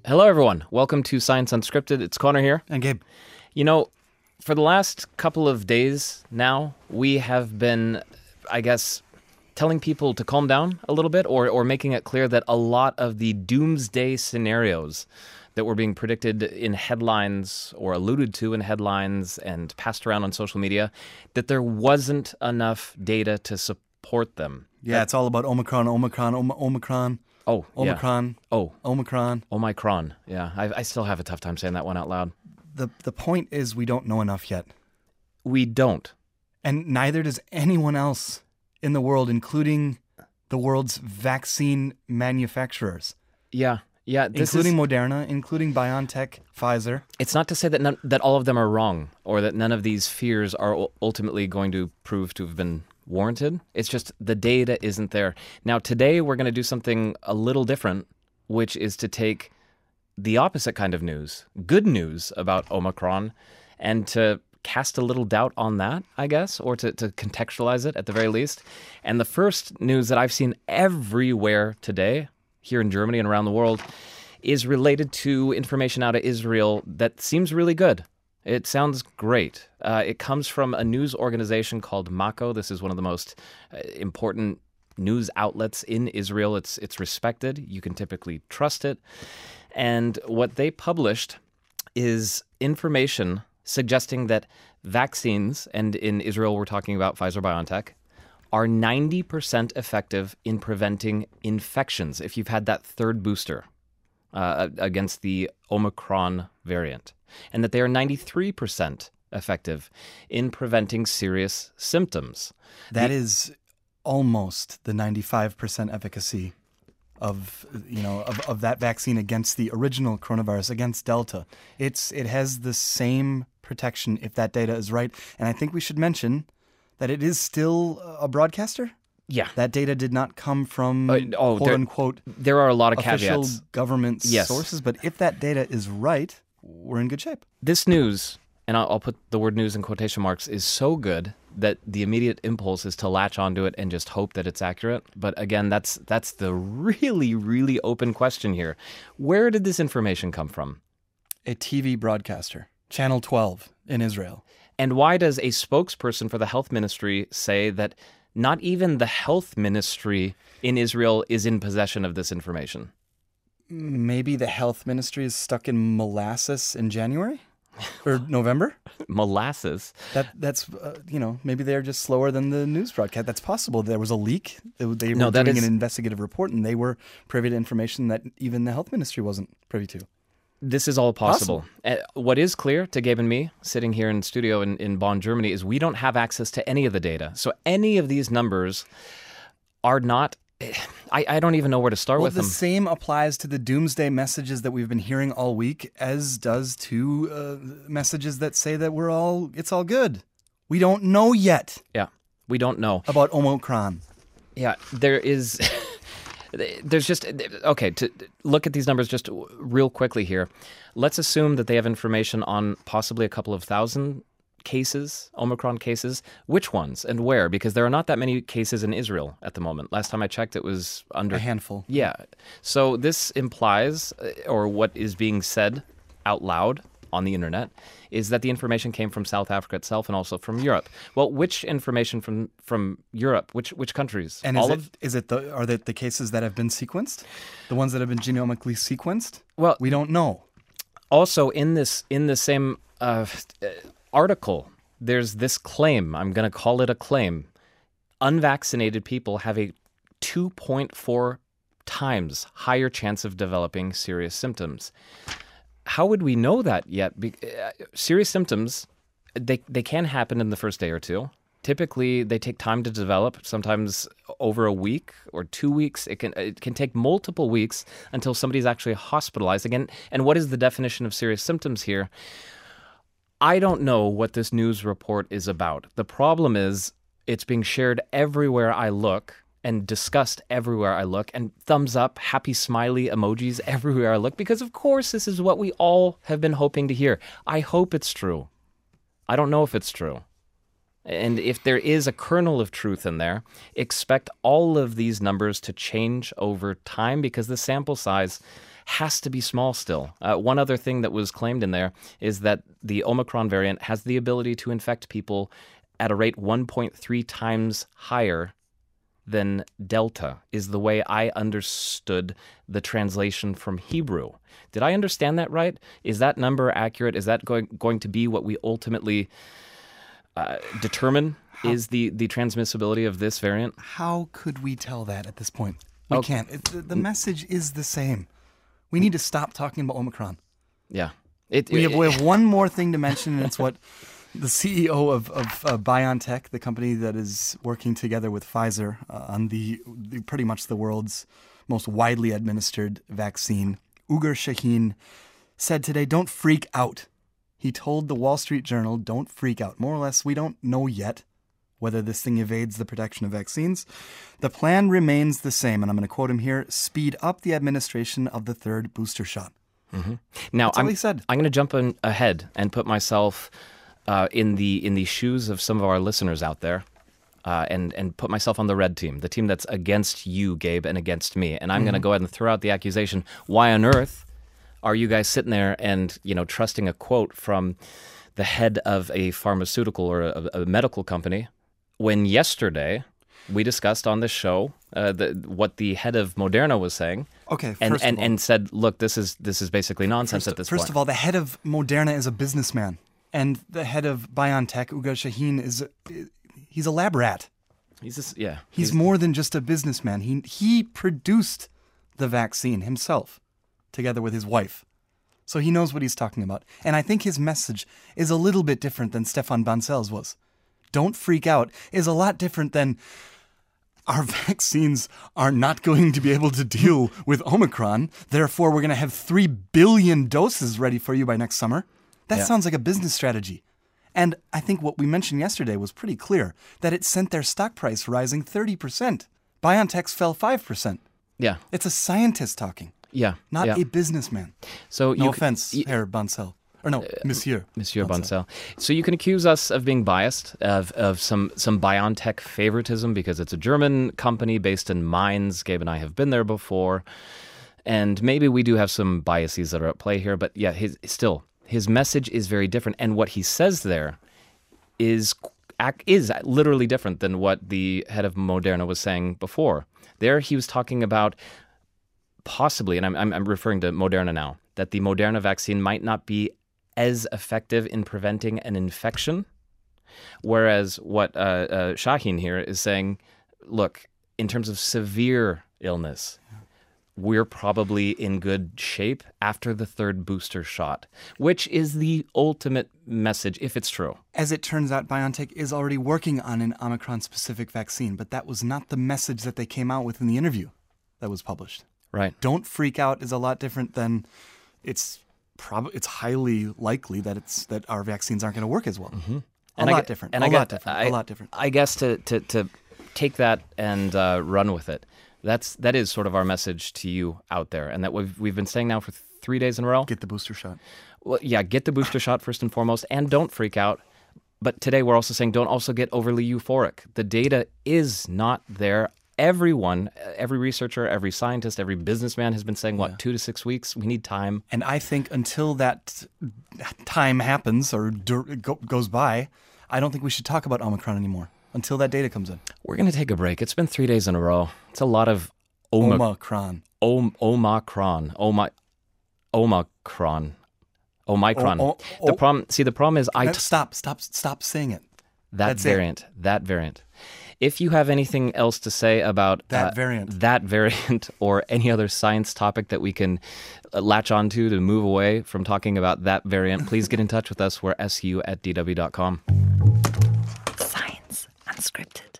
Hello, everyone. Welcome to Science Unscripted. It's Connor here. And Gabe. You know, for the last couple of days now, we have been, I guess, telling people to calm down a little bit or making it clear that a lot of the doomsday scenarios that were being predicted in headlines or alluded to in headlines and passed around on social media, that there wasn't enough data to support them. Yeah, it's all about Omicron. Oh, Omicron. Yeah. Oh, Omicron. Omicron. Yeah, I still have a tough time saying that one out loud. The point is we don't know enough yet. We don't. And neither does anyone else in the world, including the world's vaccine manufacturers. Yeah. Including Moderna, including BioNTech, Pfizer. It's not to say that that all of them are wrong or that none of these fears are ultimately going to prove to have been warranted. It's just the data isn't there. Now, today we're going to do something a little different, which is to take the opposite kind of news, good news about Omicron, and to cast a little doubt on that, I guess, or to contextualize it at the very least. And the first news that I've seen everywhere today, here in Germany and around the world, is related to information out of Israel that seems really good. It sounds great. It comes from a news organization called Mako. This is one of the most important news outlets in Israel. It's respected. You can typically trust it. And what they published is information suggesting that vaccines, and in Israel we're talking about Pfizer-BioNTech, are 90% effective in preventing infections if you've had that third booster against the Omicron variant, and that they are 93% effective in preventing serious symptoms. That is almost the 95% efficacy of that vaccine against the original coronavirus, against Delta. It has the same protection if that data is right. And I think we should mention that it is still a broadcaster. Yeah. That data did not come from quote-unquote there are a lot of official caveats. Government sources. But if that data is right, we're in good shape. This news, and I'll put the word news in quotation marks, is so good that the immediate impulse is to latch onto it and just hope that it's accurate. But again, that's the really, really open question here. Where did this information come from? A TV broadcaster, Channel 12 in Israel. And why does a spokesperson for the health ministry say that not even the health ministry in Israel is in possession of this information? Maybe the health ministry is stuck in molasses in January or November? Molasses? That's maybe they're just slower than the news broadcast. That's possible. There was a leak. They were doing an investigative report, and they were privy to information that even the health ministry wasn't privy to. This is all possible. What is clear to Gabe and me, sitting here in studio in Bonn, Germany, is we don't have access to any of the data. So any of these numbers are not... I don't even know where to start with them. The same applies to the doomsday messages that we've been hearing all week, as does to messages that say that it's all good. We don't know yet. Yeah, we don't know. About Omicron. Yeah, there's just, okay, to look at these numbers just real quickly here. Let's assume that they have information on possibly a couple of thousand cases, Omicron cases. Which ones and where? Because there are not that many cases in Israel at the moment. Last time I checked, it was under... a handful. Yeah. So this implies, or what is being said out loud on the internet, is that the information came from South Africa itself and also from Europe. Well, which information from Europe? Which countries? And are the cases that have been sequenced? The ones that have been genomically sequenced? Well, we don't know. Also, in the same article, there's this claim. I'm going to call it a claim. Unvaccinated people have a 2.4 times higher chance of developing serious symptoms. How would we know that yet? Serious symptoms, they can happen in the first day or two. Typically, they take time to develop, sometimes over a week or 2 weeks. It can take multiple weeks until somebody's actually hospitalized again. And what is the definition of serious symptoms here? I don't know what this news report is about. The problem is it's being shared everywhere I look and discussed everywhere I look, and thumbs up, happy smiley emojis everywhere I look, because of course this is what we all have been hoping to hear. I hope it's true. I don't know if it's true. And if there is a kernel of truth in there, expect all of these numbers to change over time because the sample size has to be small still. One other thing that was claimed in there is that the Omicron variant has the ability to infect people at a rate 1.3 times higher than Delta, is the way I understood the translation from Hebrew. Did I understand that right? Is that number accurate? Is that going to be what we ultimately determine is the transmissibility of this variant? How could we tell that at this point? We can't. The message is the same. We need to stop talking about Omicron. Yeah. We have one more thing to mention, and it's what the CEO of BioNTech, the company that is working together with Pfizer on the pretty much the world's most widely administered vaccine, Ugur Sahin, said today, "Don't freak out." He told the Wall Street Journal, "Don't freak out." More or less, we don't know yet whether this thing evades the protection of vaccines. The plan remains the same, and I'm going to quote him here: "Speed up the administration of the third booster shot." Mm-hmm. Now, That's all he said. I'm going to jump ahead and put myself in the shoes of some of our listeners out there, and put myself on the red team, the team that's against you, Gabe, and against me. And I'm going to go ahead and throw out the accusation: why on earth are you guys sitting there and trusting a quote from the head of a pharmaceutical or a medical company when yesterday we discussed on this show what the head of Moderna was saying? Okay, and said, look, this is basically nonsense at this point. First of all, the head of Moderna is a businessman, and the head of BioNTech, Ugur Sahin, he's a lab rat. He's more than just a businessman. He produced the vaccine himself, together with his wife. So he knows what he's talking about. And I think his message is a little bit different than Stefan Bancel's was. Don't freak out is a lot different than our vaccines are not going to be able to deal with Omicron. Therefore, we're going to have 3 billion doses ready for you by next summer. That sounds like a business strategy. And I think what we mentioned yesterday was pretty clear, that it sent their stock price rising 30%. BioNTech's fell 5%. Yeah. It's a scientist talking. Yeah. Not a businessman. So no offense, Herr Bancel. Or no, Monsieur Bancel. So you can accuse us of being biased, of some BioNTech favoritism because it's a German company based in Mainz. Gabe and I have been there before. And maybe we do have some biases that are at play here. But yeah, his message is very different. And what he says there is literally different than what the head of Moderna was saying before. There he was talking about possibly, and I'm referring to Moderna now, that the Moderna vaccine might not be as effective in preventing an infection, whereas what Sahin here is saying, look, in terms of severe illness, we're probably in good shape after the third booster shot, which is the ultimate message, if it's true. As it turns out, BioNTech is already working on an Omicron-specific vaccine, but that was not the message that they came out with in the interview that was published. Right. Don't freak out is a lot different than it's highly likely that our vaccines aren't going to work as well. Mm-hmm. A lot different. I guess to take that and run with it. That is sort of our message to you out there, and that we've been saying now for 3 days in a row. Get the booster shot. Well, yeah, get the booster shot first and foremost, and don't freak out. But today we're also saying don't also get overly euphoric. The data is not there. Everyone, every researcher, every scientist, every businessman has been saying, 2 to 6 weeks? We need time. And I think until that time happens or goes by, I don't think we should talk about Omicron anymore until that data comes in. We're going to take a break. It's been 3 days in a row. It's a lot of Omicron. Omicron. The problem is Stop saying it. That variant. If you have anything else to say about that variant or any other science topic that we can latch onto to move away from talking about that variant, please get in touch with us. We're su@dw.com. Science Unscripted.